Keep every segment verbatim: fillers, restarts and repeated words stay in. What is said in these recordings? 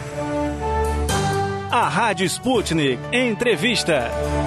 A Rádio Sputnik Entrevista.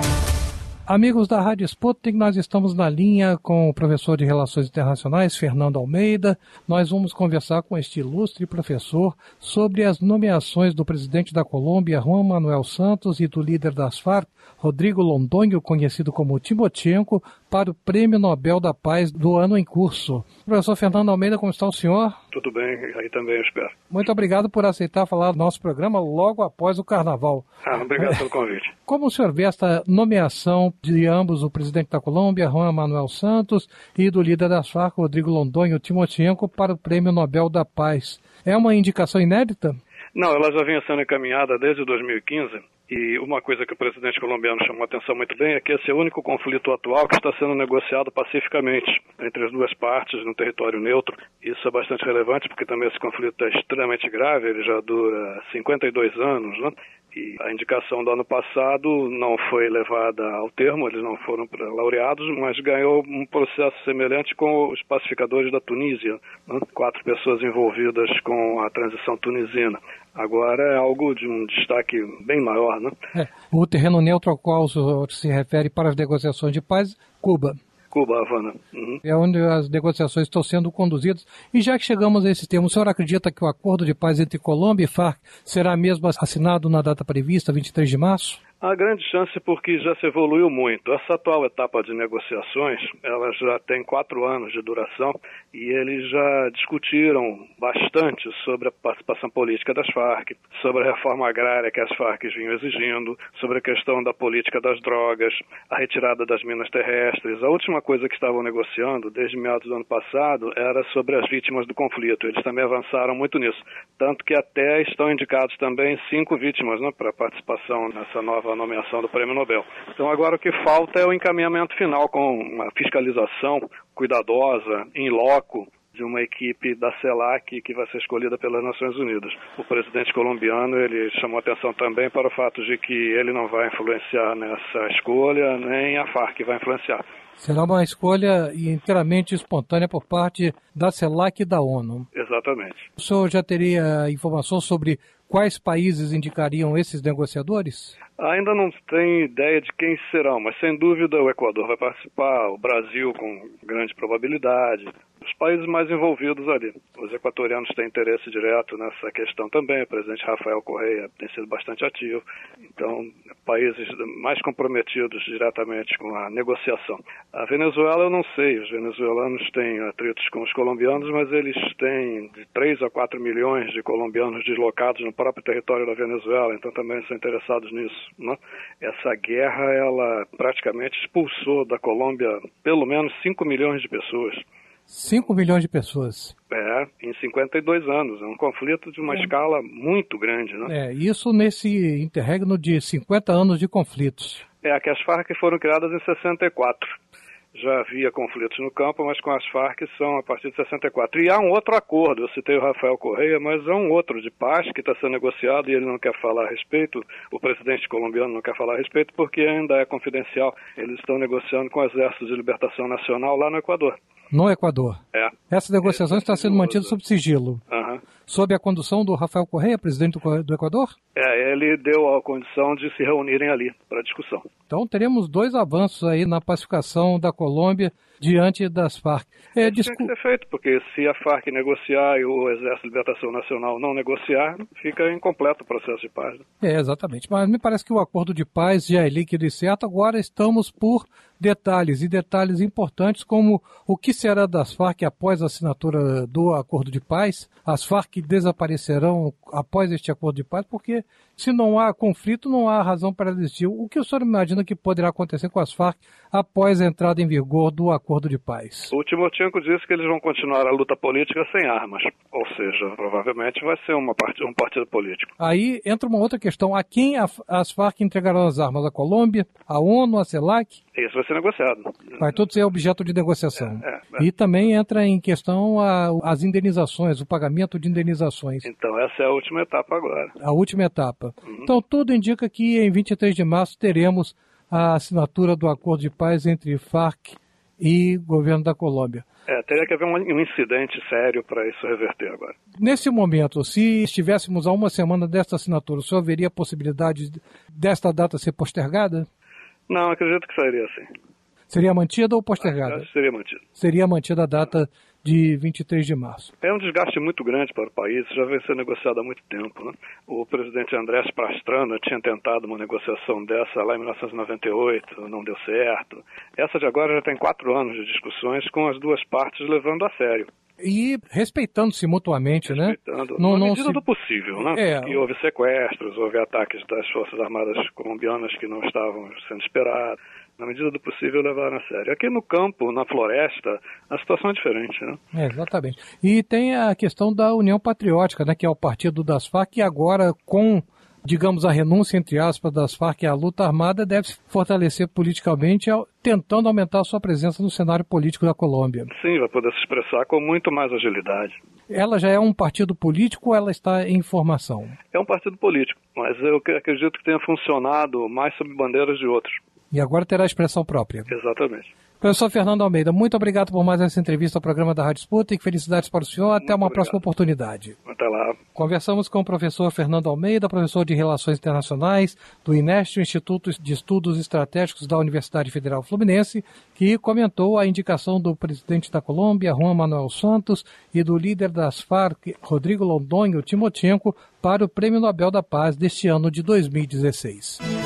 Amigos da Rádio Sputnik, nós estamos na linha com o professor de Relações Internacionais, Fernando Almeida. Nós vamos conversar com este ilustre professor sobre as nomeações do presidente da Colômbia, Juan Manuel Santos, e do líder das Farc, Rodrigo Londoño, conhecido como Timochenko, para o Prêmio Nobel da Paz do ano em curso. Professor Fernando Almeida, como está o senhor? Tudo bem, aí também eu espero. Muito obrigado por aceitar falar do nosso programa logo após o Carnaval. Ah, obrigado pelo convite. Como o senhor vê esta nomeação de ambos, o presidente da Colômbia, Juan Manuel Santos, e do líder das Farc, Rodrigo Londoño, Timochenko, para o Prêmio Nobel da Paz? É uma indicação inédita? Não, ela já vinha sendo encaminhada desde dois mil e quinze, e uma coisa que o presidente colombiano chamou a atenção muito bem é que esse é o único conflito atual que está sendo negociado pacificamente entre as duas partes no território neutro. Isso é bastante relevante porque também esse conflito é extremamente grave, ele já dura cinquenta e dois anos, né? E a indicação do ano passado não foi levada ao termo, eles não foram laureados, mas ganhou um processo semelhante com os pacificadores da Tunísia, né? Quatro pessoas envolvidas com a transição tunisina. Agora é algo de um destaque bem maior, né? É, o terreno neutro ao qual o senhor se refere para as negociações de paz, Cuba. Cuba, Havana. Uhum. É onde as negociações estão sendo conduzidas. E já que chegamos a esse termo, o senhor acredita que o acordo de paz entre Colômbia e Farc será mesmo assinado na data prevista, vinte e três de março? Há grande chance porque já se evoluiu muito. Essa atual etapa de negociações, ela já tem quatro anos de duração e eles já discutiram bastante sobre a participação política das Farc, sobre a reforma agrária que as Farc vinham exigindo, sobre a questão da política das drogas, a retirada das minas terrestres. A última coisa que estavam negociando, desde meados do ano passado, era sobre as vítimas do conflito. Eles também avançaram muito nisso. Tanto que até estão indicados também cinco vítimas, né, para participação nessa nova nomeação do Prêmio Nobel. Então agora o que falta é o encaminhamento final com uma fiscalização cuidadosa, em loco, de uma equipe da CELAC que vai ser escolhida pelas Nações Unidas. O presidente colombiano, ele chamou atenção também para o fato de que ele não vai influenciar nessa escolha, nem a Farc vai influenciar. Será uma escolha inteiramente espontânea por parte da CELAC e da ONU. Exatamente. O senhor já teria informação sobre quais países indicariam esses negociadores? Ainda não tem ideia de quem serão, mas sem dúvida o Equador vai participar, o Brasil com grande probabilidade, os países mais envolvidos ali. Os equatorianos têm interesse direto nessa questão também, o presidente Rafael Correa tem sido bastante ativo, então países mais comprometidos diretamente com a negociação. A Venezuela eu não sei, os venezuelanos têm atritos com os colombianos, mas eles têm de três a quatro milhões de colombianos deslocados no próprio território da Venezuela, então também são interessados nisso, né? Essa guerra, ela praticamente expulsou da Colômbia pelo menos cinco milhões de pessoas. cinco milhões de pessoas? É, em cinquenta e dois anos. É um conflito de uma é. escala muito grande, né? É, isso nesse interregno de cinquenta anos de conflitos. É, que as Farc foram criadas em sessenta e quatro. Já havia conflitos no campo, mas com as Farc são a partir de sessenta e quatro. E há um outro acordo, eu citei o Rafael Correa, mas há um outro de paz que está sendo negociado e ele não quer falar a respeito, o presidente colombiano não quer falar a respeito porque ainda é confidencial. Eles estão negociando com o Exército de Libertação Nacional lá no Equador. No Equador? É. Essa negociação é, está sendo mantida sob sigilo. Uhum. Sob a condução do Rafael Correa, presidente do, do Equador? É, ele deu a condição de se reunirem ali para discussão. Então teremos dois avanços aí na pacificação da Colômbia diante das Farc. É, Isso discu... tem que ser feito, porque se a Farc negociar e o Exército de Libertação Nacional não negociar, fica incompleto o processo de paz. Né? É, exatamente. Mas me parece que o acordo de paz já é líquido e certo. Agora estamos por detalhes, e detalhes importantes como o que será das Farc após a assinatura do acordo de paz. As Farc desaparecerão após este acordo de paz, porque se não há conflito, não há razão para existir. O que o senhor imagina que poderá acontecer com as Farc após a entrada em vigor do acordo de paz? O Timochenko disse que eles vão continuar a luta política sem armas, ou seja, provavelmente vai ser uma part... um partido político. Aí entra uma outra questão. A quem a... as Farc entregarão as armas? A Colômbia? A ONU? A CELAC? Isso vai ser negociado. Vai tudo ser objeto de negociação. É, é, é. E também entra em questão a... as indenizações, o pagamento de indenizações. Então essa é a última etapa agora. A última etapa. Uhum. Então tudo indica que em vinte e três de março teremos a assinatura do acordo de paz entre Farc e governo da Colômbia. É, teria que haver um, um incidente sério para isso reverter agora. Nesse momento, se estivéssemos a uma semana desta assinatura, o senhor haveria a possibilidade desta data ser postergada? Não, acredito que sairia assim. Seria mantida ou postergada? Acho que seria mantida. Seria mantida a data de vinte e três de março. É um desgaste muito grande para o país, já vem sendo negociado há muito tempo, né? O presidente Andrés Pastrana tinha tentado uma negociação dessa lá em mil novecentos e noventa e oito, não deu certo. Essa de agora já tem quatro anos de discussões, com as duas partes levando a sério. E respeitando-se mutuamente, respeitando, né? Não, na não medida se... do possível, né? É. E houve sequestros, houve ataques das Forças Armadas colombianas que não estavam sendo esperados. Na medida do possível, levaram a sério. Aqui no campo, na floresta, a situação é diferente, né? É, exatamente. E tem a questão da União Patriótica, né, que é o partido das Farc, e agora com, digamos, a renúncia, entre aspas, das Farc à luta armada, deve se fortalecer politicamente, tentando aumentar a sua presença no cenário político da Colômbia. Sim, vai poder se expressar com muito mais agilidade. Ela já é um partido político ou ela está em formação? É um partido político, mas eu acredito que tenha funcionado mais sob bandeiras de outros. E agora terá expressão própria. Exatamente. Professor Fernando Almeida, muito obrigado por mais essa entrevista ao programa da Rádio Sputnik. Felicidades para o senhor. Até muito uma obrigado. próxima oportunidade. Até lá. Conversamos com o professor Fernando Almeida, professor de Relações Internacionais do INEST, o Instituto de Estudos Estratégicos da Universidade Federal Fluminense, que comentou a indicação do presidente da Colômbia, Juan Manuel Santos, e do líder das Farc, Rodrigo Londoño Timochenko, para o Prêmio Nobel da Paz deste ano de dois mil e dezesseis.